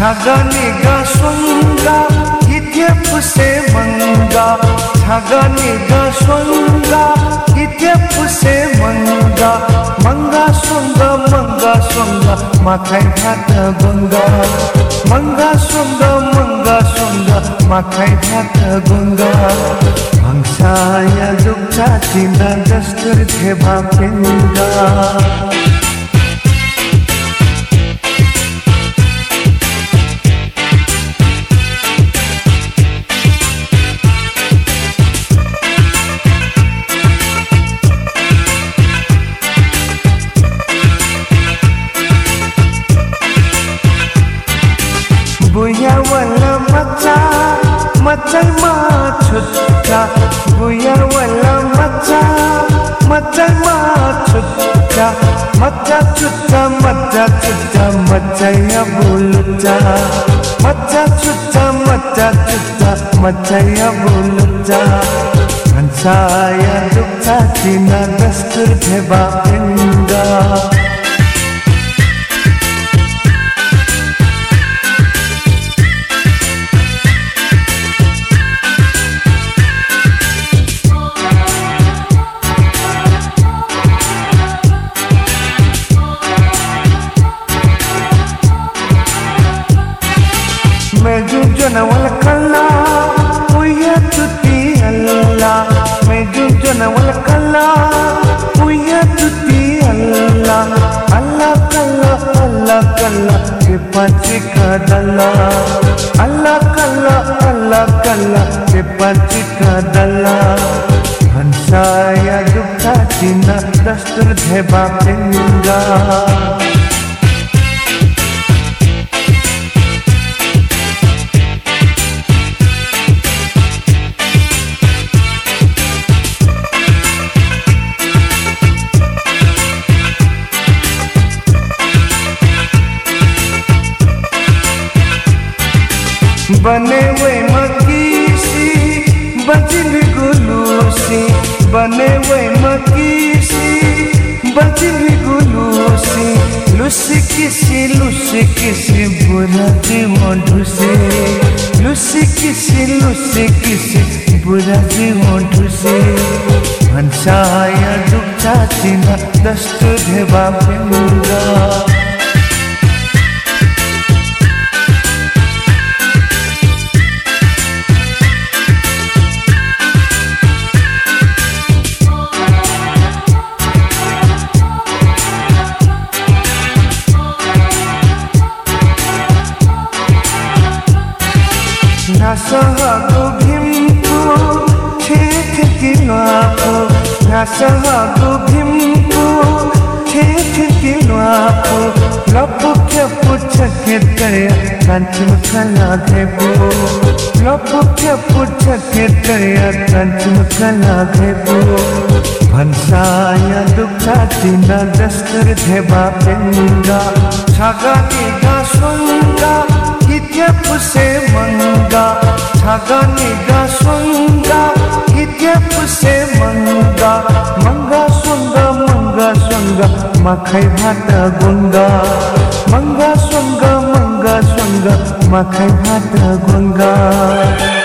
छागानिगा स्वंगा इथे पुसे मंगा छागानिगा स्वंगा इथे पुसे मंगा मंगा स्वंगा माखाय भात गंगा मंगा स्वंगा माखाय भात गंगा भांसाया दुखा चिना दस्तूर घेबा पेंगा बुया वाला मचा मचाई मा छुट्टा बुया वाला मचा मचाई मा छुट्टा मचा छुट्टा मचाया बोलुचा मचा छुट्टा मचाया बोलुचा हंसाया दुखा चिना दस्तूर घेबा पेंगा मैं जुजन वल कल्ला उया तुती अल्लाह मैं जुजन वल कल्ला उया तुती अल्लाह अल्लाह कल्ला के पाची कदला अल्लाह कल्ला के पाची कदला हंसाया दुखा चिना दस्तूर घेबा पेंगा बने वे मकीसी बजिल गुलूसी बने वे मकीसी बजिल गुलूसी लुसी किसी बुरा जीवन ढूसे लुसी किसी बुरा जीवन ढूसे हंसाया दुखा चिना दस्तूर घेबा पेंगा नासागु भीमको ठेठ किनाको नासागु भीमको ठेठ किनाको लपके पुछके तया कांचन कला घेबो लपके पुछके तया कांचन कला घेबो भंसाया दुखा चिना दस्तूर घेबा पेंगा छागानिगा स्वंगा इथे पुसे मंगा छागानिगा स्वंगा इथे पुसे मंगा मंगा स्वंगा माखाय भात गंगा मंगा स्वंगा माखाय भात गंगा